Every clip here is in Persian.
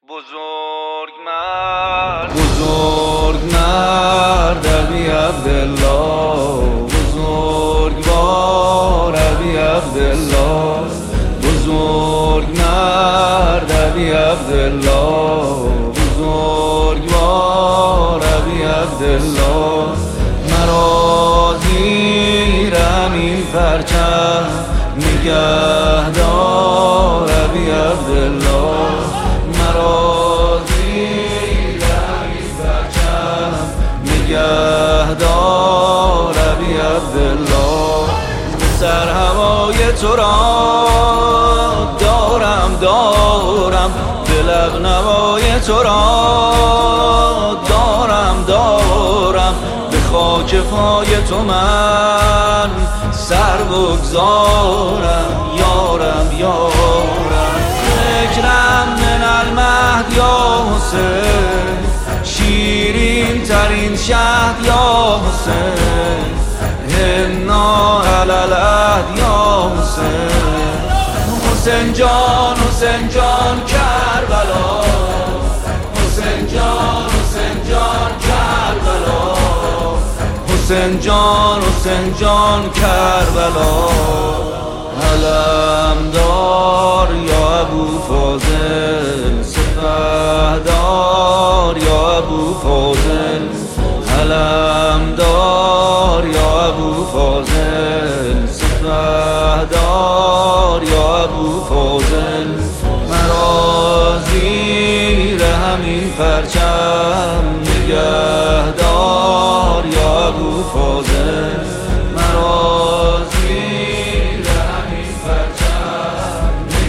بزرگ مرد ابی عبدالله، بزرگوار ابی عبدالله، بزرگ مرد ابی عبدالله، بزرگوار ابی عبدالله. مرا زیر همین پرچم نگهدار ابی عبدالله، مرا زیر همین پرچم نگهدار ابی عبدالله. به سر هوای تو را دارم به لب نوای تو را دارم به خاک پای تو من سر بگذارم یارم. فکرم من المهد یا حسین، شیرین ترین شهد یا حسین، حنا علی العهد یا حسین. حسین جان کربلا، حسین جان کربلا، حسین جان کربلا. علم دار یا ابو فاضل، سپهدار یا ابو فاضل، علم دار یا ابو فاضل، سپهدار یا ابو فاضل. مرا زیر همین پرچم نگهدار یا ابو فاضل، مرا زیر همین پرچم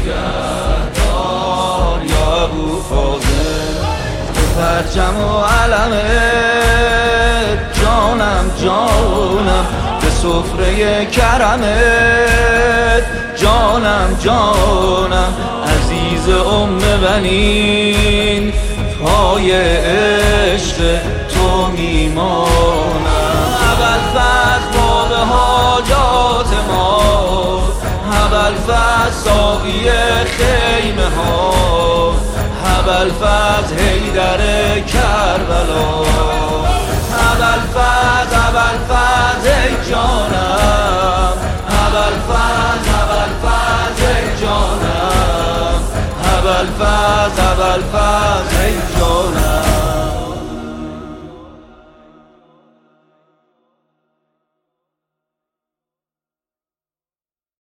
نگهدار یا ابو فاضل. به پرچم و علمت جانم، به سفره کرمت جانم، عزیز ام بنین پای عشق تو میمانم. ابوالفضل باب حاجات ما، ابوالفضل ساقی خیمه ها، ابوالفضل حیدر کربلا. ابوالفضل ای جانم، ابوالفضل ای جانم، ابوالفضل ای جانم.